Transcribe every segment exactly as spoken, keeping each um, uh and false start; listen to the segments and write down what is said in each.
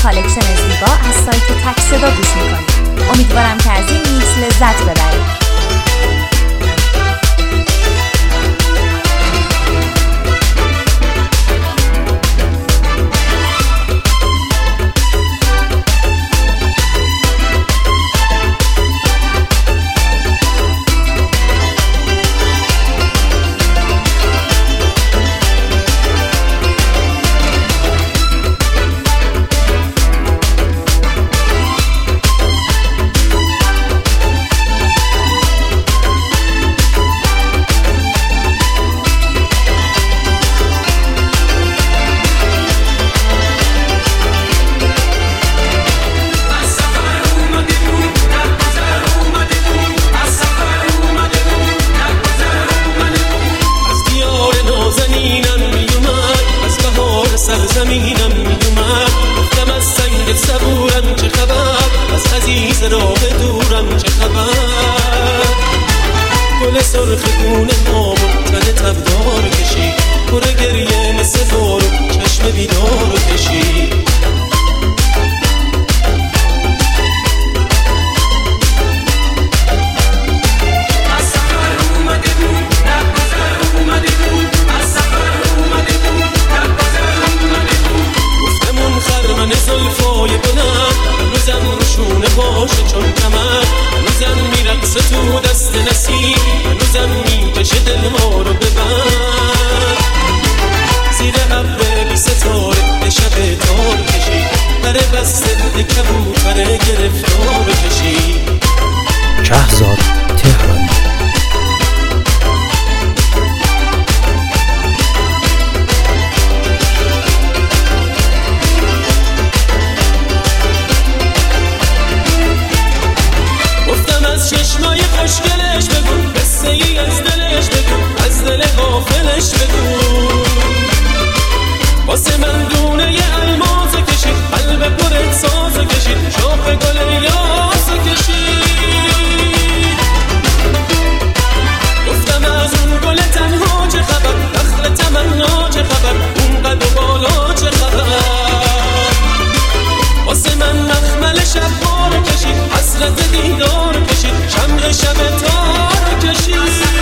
کالکشن زیبا از سایت تک صدا گوش میکنید. امیدوارم که از این میکس لذت ببرید. زمینم میومد گفتم از سنگ صبورم چه خبر، از عزیز راه دورم چه خبر. گل سرخ گونه ما تن تبدار کشید، پر گریه مثل بارو چشم بیدار کشید. زلفای بلند هنوزم روشونه باشه چون کمر، هنوزم میرقصه تو دست نسیم، هنوزم میکشه دل ما رو ببند. زیر ابر بی ستاره به شب تار کشید، در بسته به کبوتر گرفتار کشید. شهزاد تهرانی. چشمای خوشگلش بگو، قصه ای از دلش بگو، از دل غافلش بگو. واسه من دونه ی الماس کشید، قلب پرت ساز کشید، شاخ گل یاس کشید. گفتم از اون گل تنها چه خبر، دخل تمنا چه خبر، اون قد و بالا چه خبر. واسه من مخمل شب بار کشید، حسرت دیدار کشید، شمع شب تار کشید.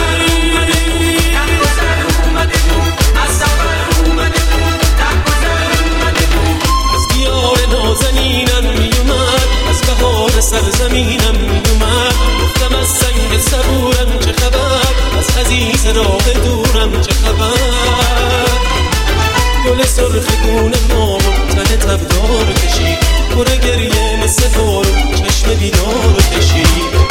از دیار نازنینم میومد، از بهار سرزمینم میومد. گفتم از سنگ صبورم چه خبر، از عزیز راه دورم چه خبر. گل سرخ گونه ما تن تبدار کشید، پر گریه مثل بارو چشم بیدار کشید.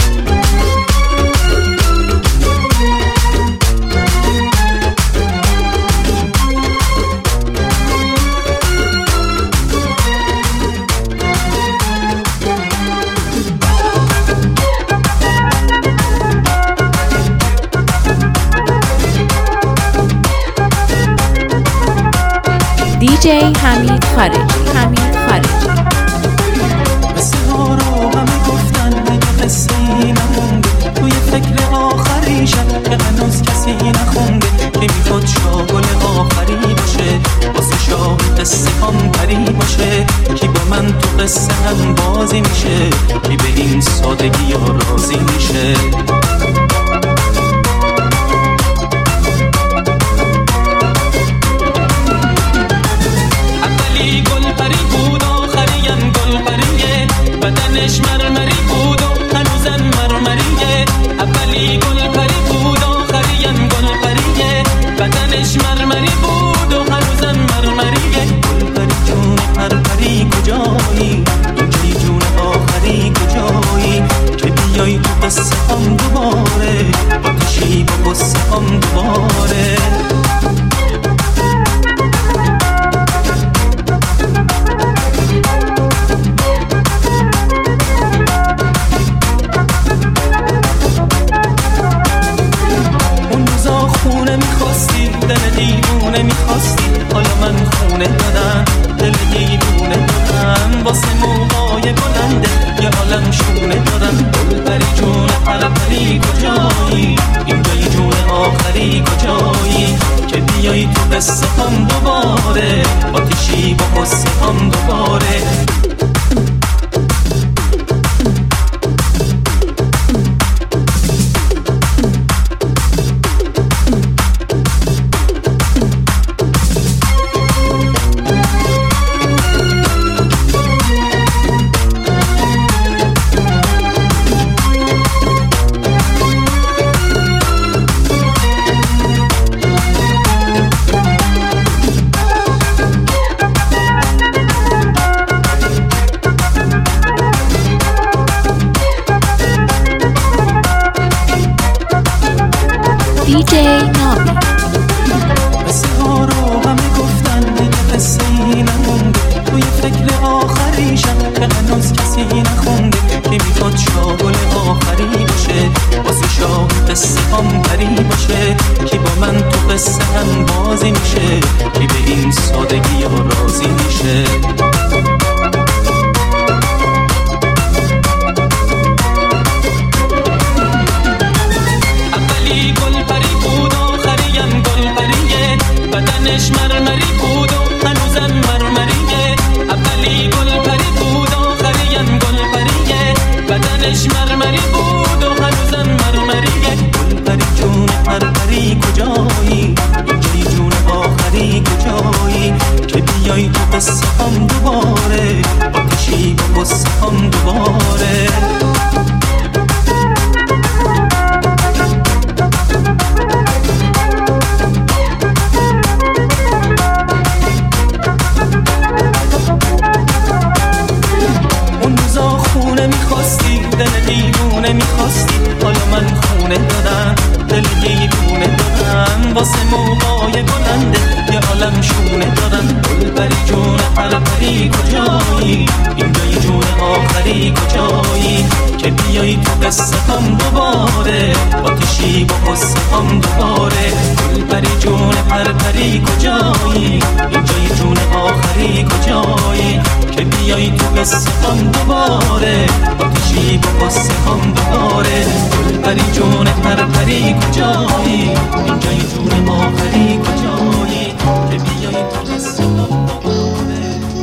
دیجی حمید خارجی. حمید خارجی. قصه ها رو همه گفتن، مگه قصه ای نمونده توی فکر آخری شب که هنوز کسی نخونده، که میخواد شاگل آخری باشه، واسه شاگ قصه هم پری باشه. کی با من تو قصه هم بازی میشه، کی به این سادگی ها راضی میشه. گل پری بود آخریم گل پریه، بدنش مرمری بود و هنوزم مرمریه. اولی گل پری بود آخریم گل پریه، بدنش مرمری بود و هنوزم مرمریه. گل پری جون پرپری کجایی، توی جون آخری کجایی، که بیای تو قصه هم دوباره، آتشی با قصه هم دوباره. دل دیوونه میخواستی، حالا من خونه دادم، دل دیوونه دادم. واسه موهای بلنده یه عالم شونه دارم. گل پری جون پرپری کجایی، این جای جون آخری کجایی، که بیای تو قصه هم دوباره، آتیشی با قصه هم دوباره. دی جی نامی. قصه ها رو همه گفتن دیگه قصه ای نمونده، توی فکر آخریشم که هنوز کسی نخونده، که میخواد شاگل آخری باشه، واسه شاه قصه هم پری باشه، که با من تو قصه هم بازی میشه، که به این سادگی ها راضی میشه. بدنش مرمری بود و هنوزم مرمریه، اولی گل پری بود آخریم گل پریه. بدنش مرمری بود و هنوزم مرمریه، گل پری جون پرپری کجایی، اینجای جون آخری کجایی، که بیای تو قصه هم دوباره، آتشی با قصه هم دوباره. دل دیوونه میخواستی، حالا من خونه دادم، دل دیوونه دادم، واسه موقعای بلنده یه عالم شونه دارم. گل پری جون پرپری کجایی، اینجای جون آخری کجایی، که بیایی تو قصه هم دوباره، آتشی با قصه هم دوباره. گل پری جون پرپری کجایی، اینجای جون آخری کجایی، که بیایی تو قصه هم دوباره، آتشی با قصه هم دوباره. گل پری جون پرپری کجایی، اینجای جون آخری کجایی، که بیایی تو قصه هم دوباره.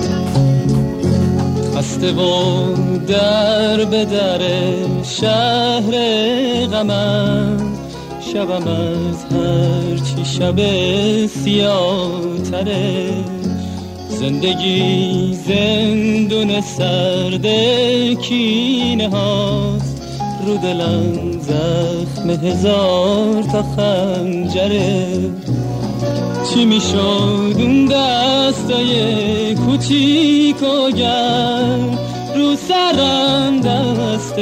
خسته و در به در شهر غمم، شبم از هر چی شب سیاه تره. زندگی زندون سرد کینه هاست، رو دلم زخم هزار تا خنجره. چی میشد اون دستای کوچیک و گرم، رو سرم دست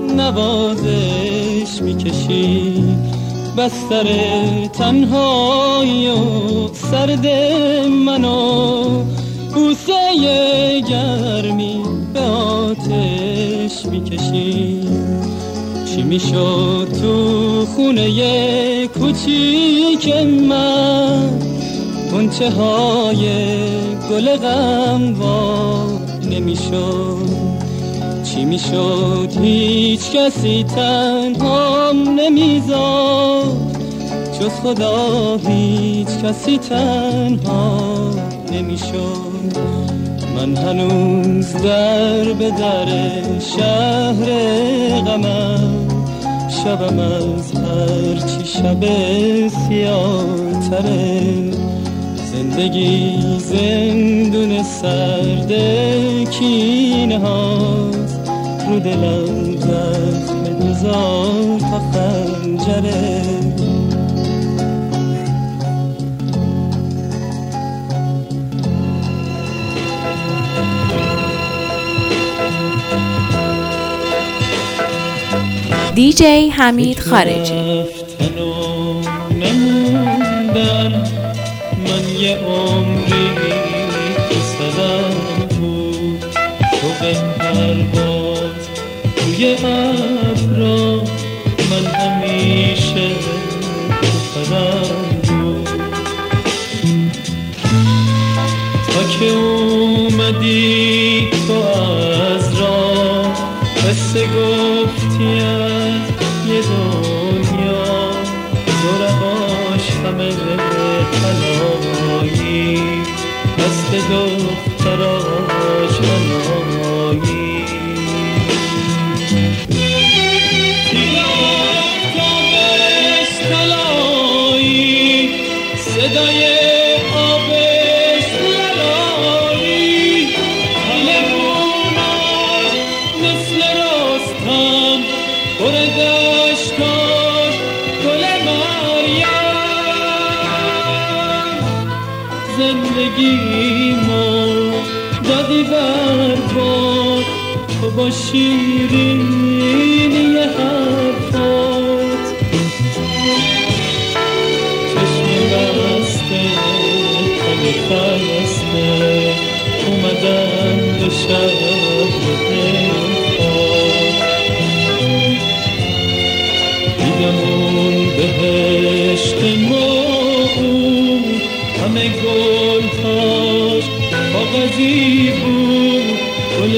نوازش میکشی. بستر تنهایی و سرد منو، بوسه گرمی به آتش میکشی. چی میشد تو خونه کوچیک من، غنچه های گل غم وا نمیشد. چی میشد هیچ کسی تنهام نمیذاد، جز خدا هیچ کسی تنها نمیشد. من هنوز در به در شهر غمم، شبم از هر چی شب سیاه تره. زندگی زندون سرد کینه هاست، رو دلم زخم هزار تا خنجره. دی جی حمید خارجی. من یه عمری صدم بود، شوق پرواز توی ابرا، من همیشه خودم بود. تا که اومدی تو از راه، قصه گفتی از یه دنیا، دورقاش همه تنها. دختر آشنایی تیرافتابش تلایی صدای آبش للایی حلموناش مثل رستم پر دشتاش گل مریم زندگی ما دادی بر باد تو با شیرینی حرفات چشم بسته تن خسته اومدن به شهر دلخواه دیدمون بهشت ما بود همه گلهاش کاغذی بود گل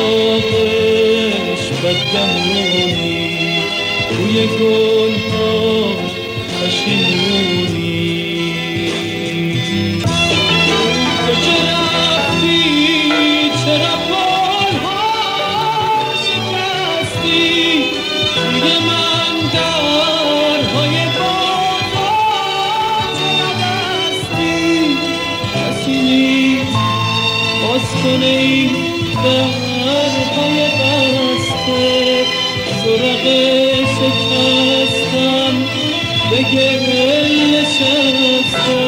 باغش بدگمونی روی گلهاش پشیمونی تو که رفتی چرا پلها شکستی توی من درهای باغات نبستی کسی نیست باز کنه این درهای بسته زرق شکستم به گل نشسته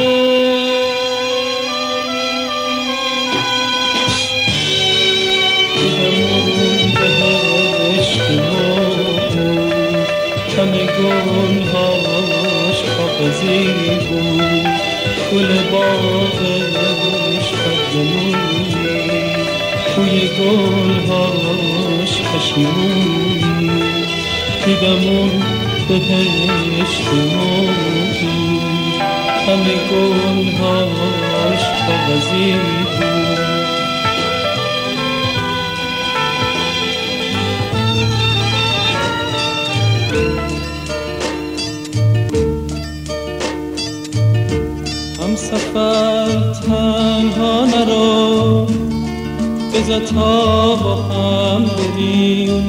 دیدمون بهشت ما بود همه گلهاش کاغذی بود گل باغش بدگمونی توی گلهاش پشیمونی دیدمون بهشت ما بود همه گلهاش کاغذی بود هم سفر تنها نرو بذار تا با هم بریم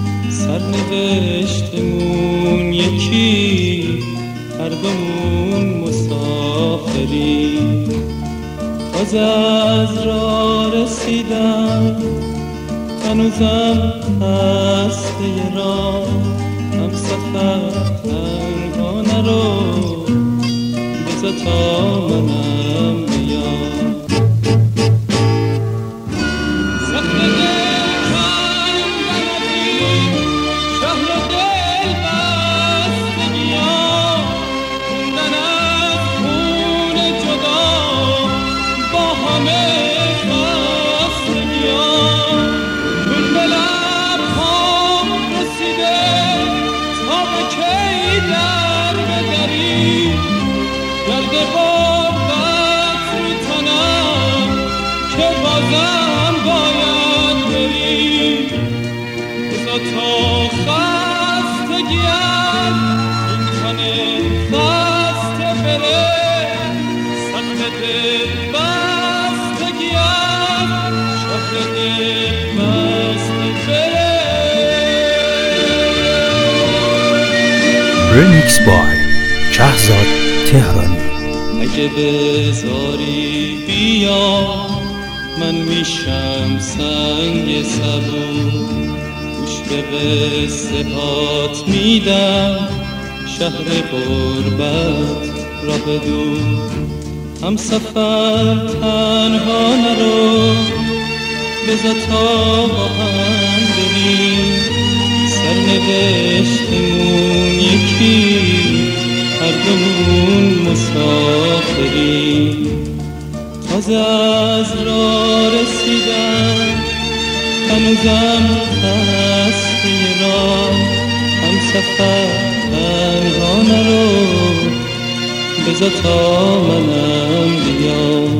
سرنوشتمون یکی هر دومون مسافریم تازه از راه رسیدم هنوزم هسته راه هم سفر تنها نرو بذار تا منم بیام Remix by شهزاد تهرانی. اگه بذاری بیا من میشم سنگ صبور گوش به قصه هات میدم شهر غربت را بدون هم سفر تنها نرو بذار تا با هم بریم سرنوشتمون یکی هر دومون مسافریم تازه از راه رسیدم هنوزم هسته راه هم سفر تنها نرو بذار تا منم بیام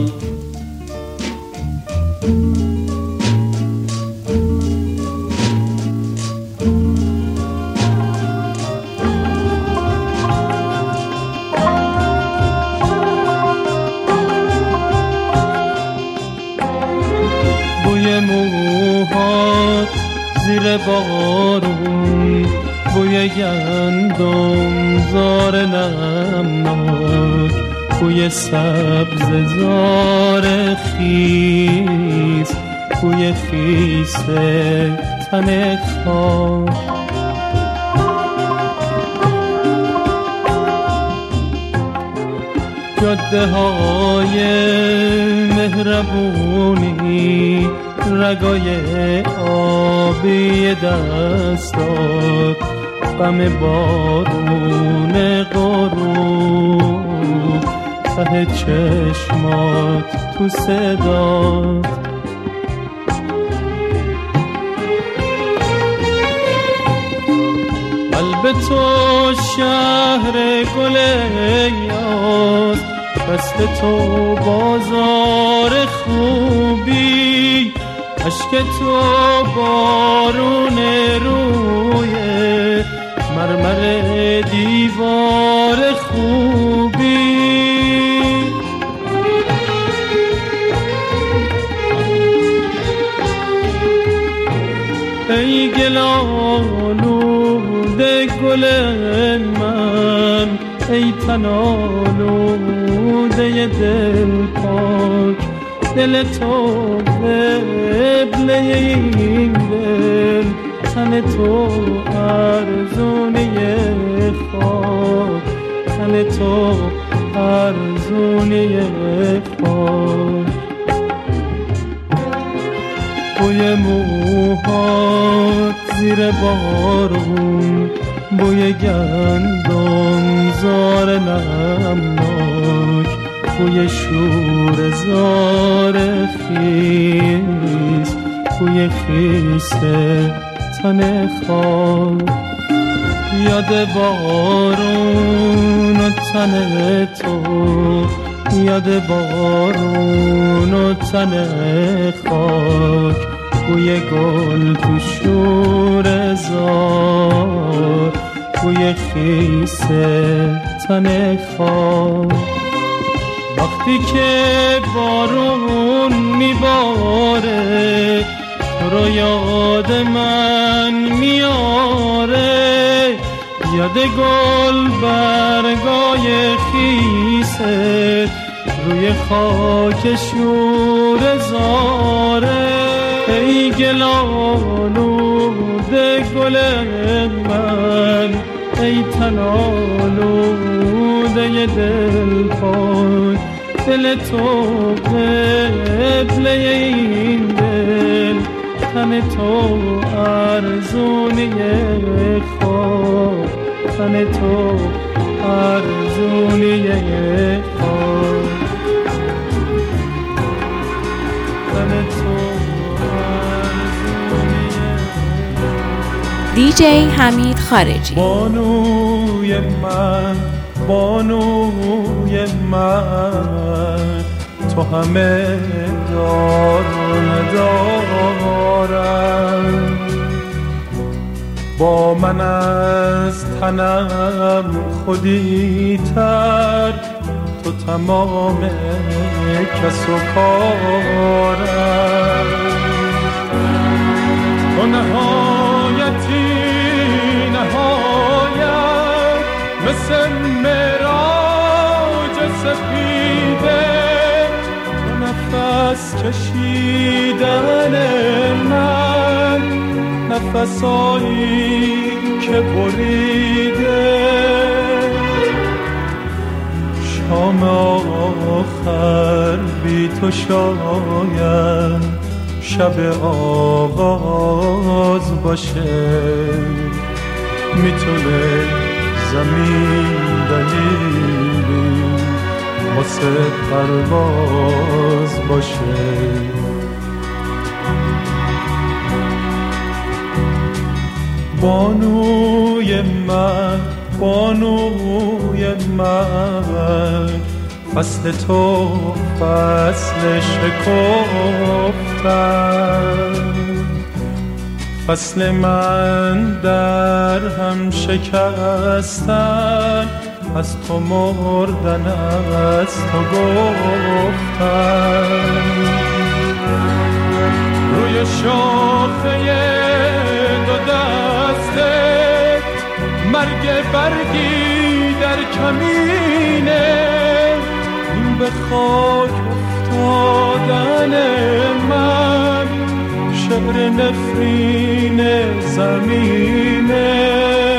زیر بارون، بوی گندم زار نمناک، بوی سبز زار خیس، بوی خیس تن خاک. جاده های مهربونی، رگای آبی دستات، غم بارون غروب، ته چشمات تو صدات. قلب تو شهر گل یاد، دست تو بازار خوبی، عشق تو بارون روی مرمر دیوار خوبی. ای گلالوده گل من، ای تنالوده دل پاک، دل تو قبله این دل، تن تو ارزونه خاک، تن تو ارزونه خاک. بوی موهات زیر بارون، بوی گندم زار نمناک، بوی شور زار خیس، بوی خیس تن خاک. یاد بارون و تن تو، یاد بارون و تن خاک، بوی گل تو شور زار، بوی خیس تن خاک. وقتی که بارون میباره، تو رو یاد من میاره، یاد گل برگای خیست روی خاک شور زاره. ای گلالوده گل من، ای تنالوده دل پاک، دل تو قبله این دل، تن تو ارزونه خاک، تن تو ارزونه خاک، تن تو دی جی حمید خارجی. بانوی من، بانوی من، تو همه دار و ندارم، با من از تنم خودی تر، تو تمام کس و کارم. تو نهایتی نهایت، مثل مراج سپیده، تو نفس کشیدن من، نفسایی که بریده. شام آخر بی تو شاید شب آغاز باشه، میتونه زمین دلیلی واسه پرواز باشه. بانوی من، بانوی من، فصل تو فصل شکفتن، فصل من در هم شکستن، از تو مردن از تو گفتن. روی شاخه به خاک افتادن من شعر نفرین زمینه.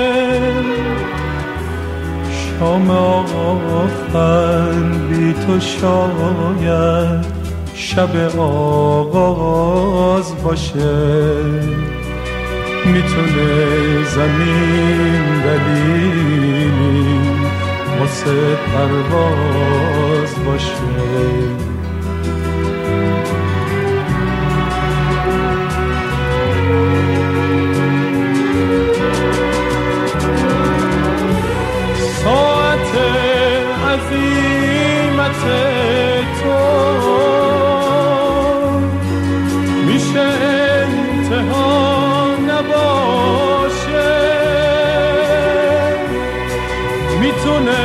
شام آخر بی تو شاید شب آغاز باشه. میتونه زمین دلیلی واسه پرواز باشه. ساعت عظیمت تو میشه انتها نباشه. میتونه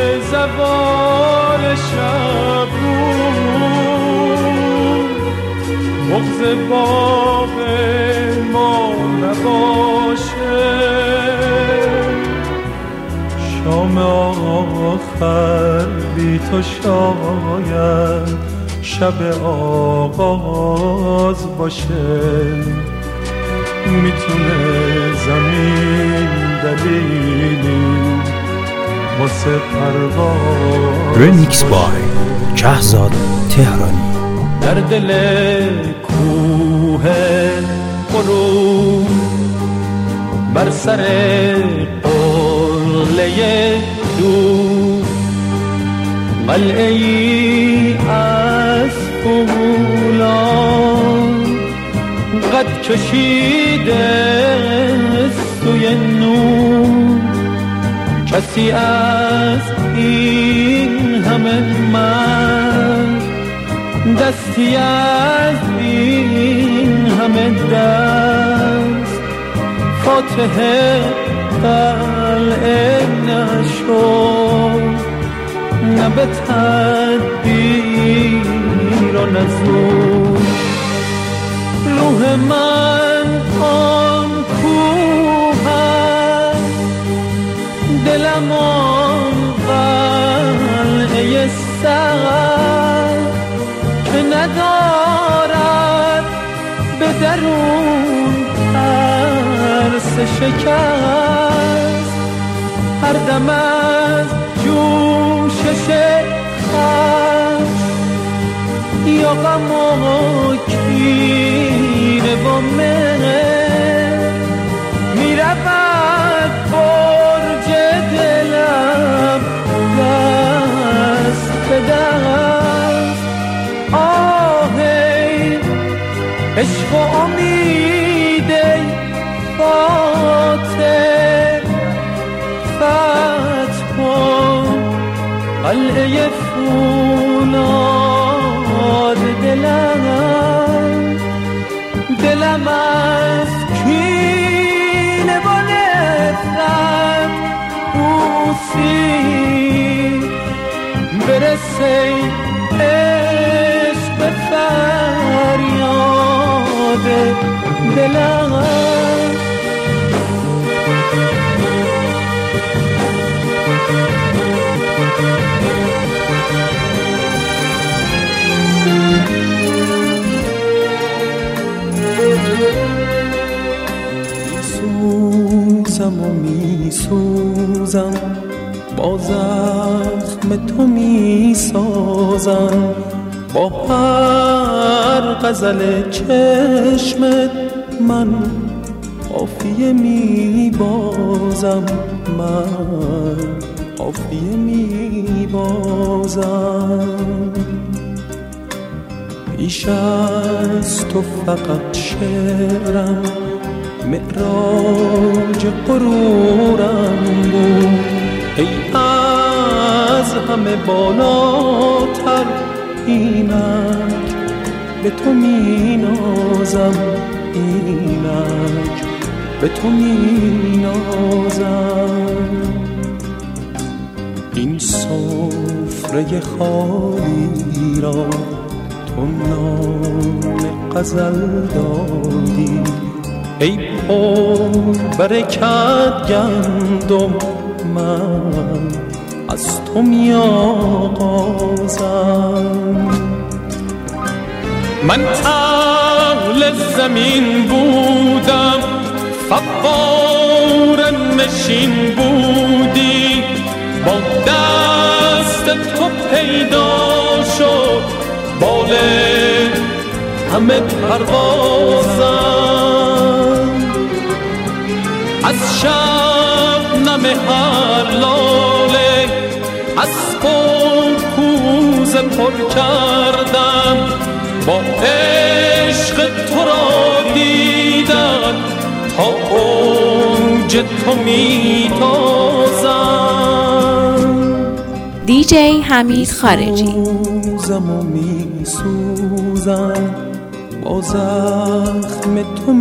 زوال شب بود بغض باغ ما نباشه. شام آخر بی تو شاید شب آغاز باشه. میتونه زمین دلیلی واسه پرواز. رمیکس بای شهزاد تهرانی. در دل کوه قرون بر سر قله دور قلعه ای از فولاد قد کشیده سوی نور. کسی از این همه من دستی از این همه دست فاتح قلعه نشد. نه به تدبیر و نزدود روح من آن کوه است. دلم آن قلعه سقف که ندارد به درون ترس شکست. هر دم از جوشش خشم یا غم و کینه و مهر میرود برج دلم دست به دست. آهی عشق و امید فاتح فتح کن قلعه فولاد دلم. دلم از کینه و نفرت بوسی برسه عشق به فریاد دلم. میسوزم و میسوزم با زخم تو میسازم. با هر غزل چشمت من قافیه میبازم. من قافیه میبازم. پیش از تو فقط شعرم معراج غرورم بود. ای از همه بالاتر اینک به تو می نازم. اینک به تو می نازم. این سفره خالی را تو نام غزل دادی. ای پر برکت گندم من از تو می آغازم. من اهل زمین بودم، فوار نشین بودی، با دست تو پیدا شد بال همه پروازم. از شبنم هر لاله اسب و کوزه پر کردم، با عشق تو را دیدن تا اوج تو میتازم. دیجی حمید خارجی. سوزم و میسوزم، با زخم تو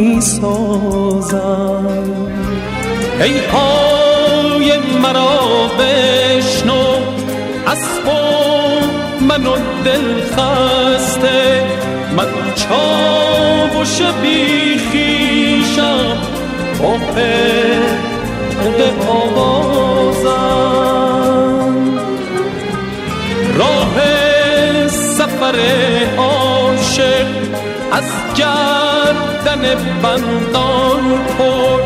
میسازم. ای پای مرا بشنو، اسب و من و دل خسته، من چاوش بیخیشم با پرد آوازم. راه سفر عاشق از گردن بندان پر،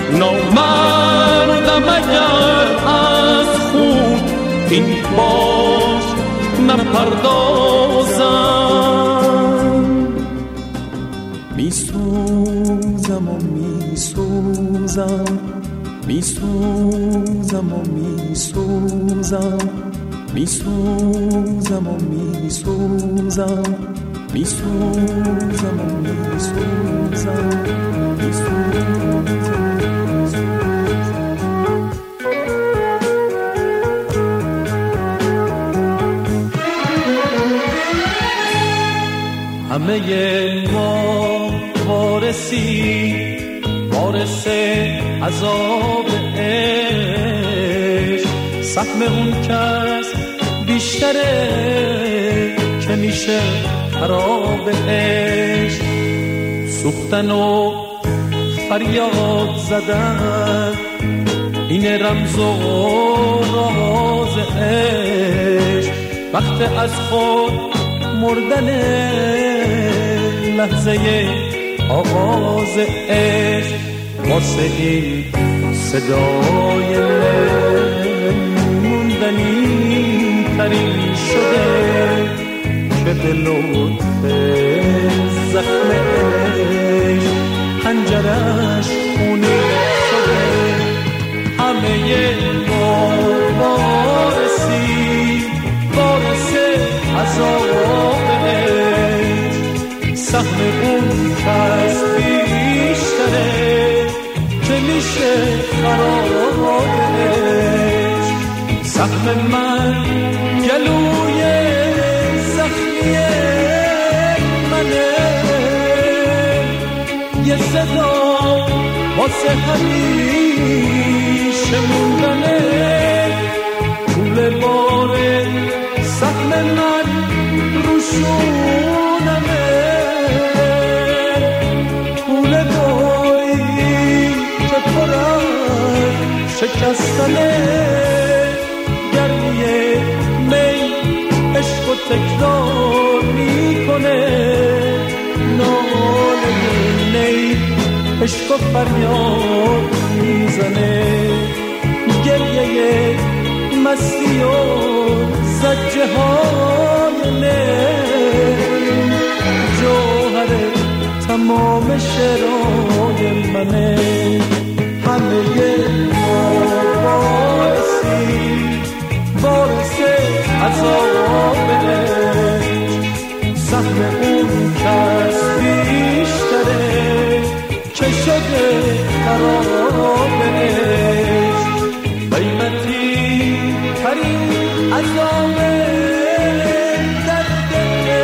نامردم اگر از خون این باش نپردازم. میسوزم و میسوزم، میسوزم و میسوزم، میسوزم و میسوزم، میسوزم و میسوزم، میسوزم. همه ما وارسی وارث عذاب عشق، سهم اون کس بیشتره که میشه خراب عشق. سوختن و فریاد زدن این رمز و راز عشق، وقت از خود مردن لحظه آغاز عشق. واسه این صدای موندنی ترین شده که به لطف زخم عشق پنجرش خونی شده. همه ما وارسی وارث عذاب عشق، سهم اون کس بیشتره که میشه خراب عشق. سهم من گلوی زخمی منه، یه صدا واسه همیشه موندنه. پول باره سهم من روشونمه، پول باری که پرم شکستنه. گرمیه می عشق و تکرار میکنه، ناله نی عشق و فریاد میزنه. گریه مستی و زجه های من جوهر تمام شعرهای منه. همه ما وارسی وارث عذاب عشق، سهم اون کس بیشتره که شده خراب عشق. قیمتی ترین عذاب درد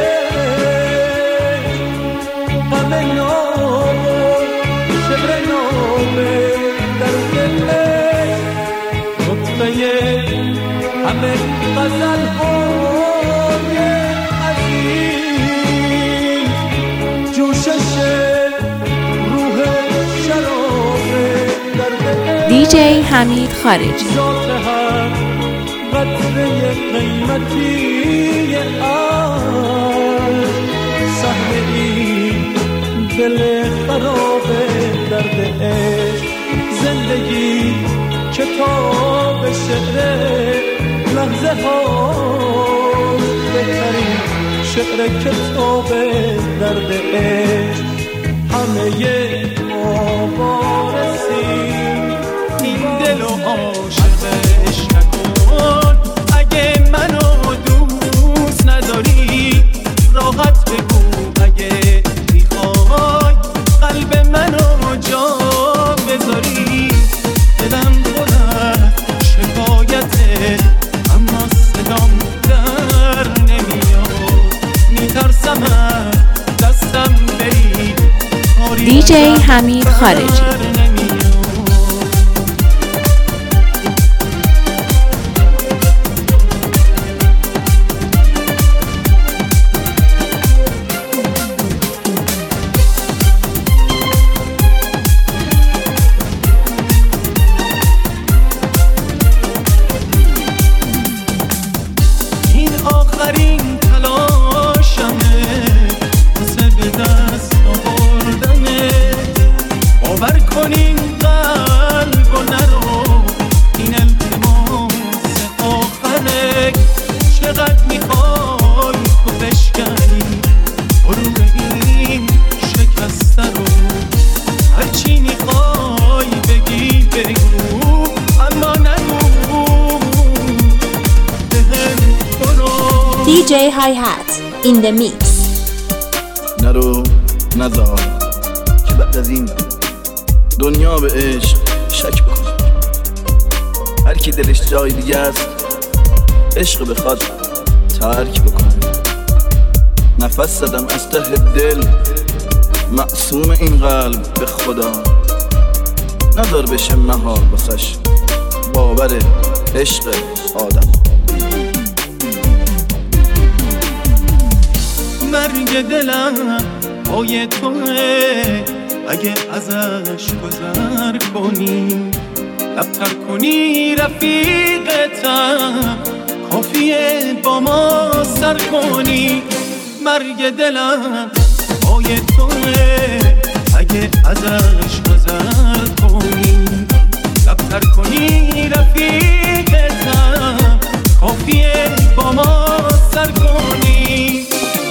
عشق، غم نام شبر نام درد عشق. نطفه همه غزل های عزیز، جوشش روح شراب درد عشق. دیجی حمید خارجی. ذات هر راحتی عشق، صحنه ای دل خراب درد عشق، زندگی کتاب شعر لحظه ها، بهترین شعر کتاب درد عشق، همه ما بارسیم این دل و عاشقش نکن. اگه منو دوست نداری راحت بگو، اگه میخوای قلب منو جا بذاری. دلم پر از شکایته اما صدام در نمیاد، میترسم از دستم بری. دیجی حمید خارجی. این آخرین تلاشمه واسه به دست آوردنه، باور کنین قلب و نرو این التماس آخره. چقدر میخوای تو بشکنی غرور این شکسته رو، هرچی میخوای بگی بگو اما نگو بهم برو. دیجی های هات in the mix. نرو نزار که بعد از این دنیا به عشق شک بکن. هر کی دلش جای دیگه است عشق بخواد ترک بکن. نفس زدم از ته دل معصوم این قلب به خدا، نذار بشه محال بسش باور عشق آدم. مرگ دلم پای توه، اگه ازش گذر کنی لبتر کنی رفیقتم، کافیه با ما سر کنی. مرگ دلم پای توه، اگه ازش گذر کنی لبتر کنی رفیقتم، کافیه با ما سر کنی.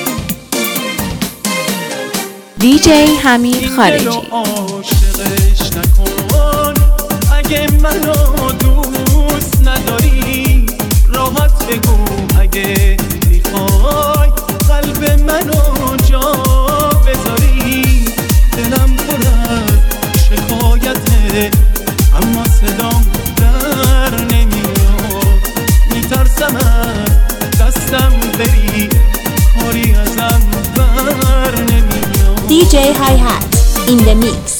دیجی حمید خارجی. عاشقش نکن، اگه منو دوست نداری راحت بگو، اگه میخوای قلب منو جا بذاری. دلم پر از شکایته اما صدام در نمیاد، میترسم از دستم بری، کاری ازم بر نمیاد. دیجی های هات in the mix.